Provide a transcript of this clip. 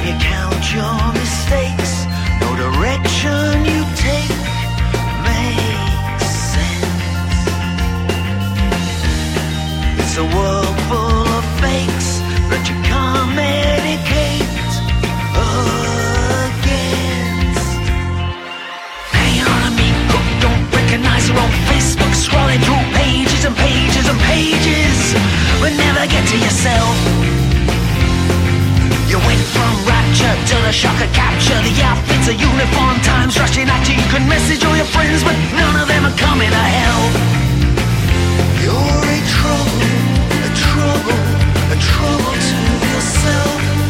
you count your mistakes, no direction you take makes sense. It's a world full of fakes that you can't medicate against. Hanging on a meat hook, don't recognize your own Facebook, scrolling through pages and pages and pages, but never get to yourself. You went from rapture to the shock of capture. The outfits are uniform, time's rushing at you. You can message all your friends, but none of them are coming to help. You're a trouble to yourself.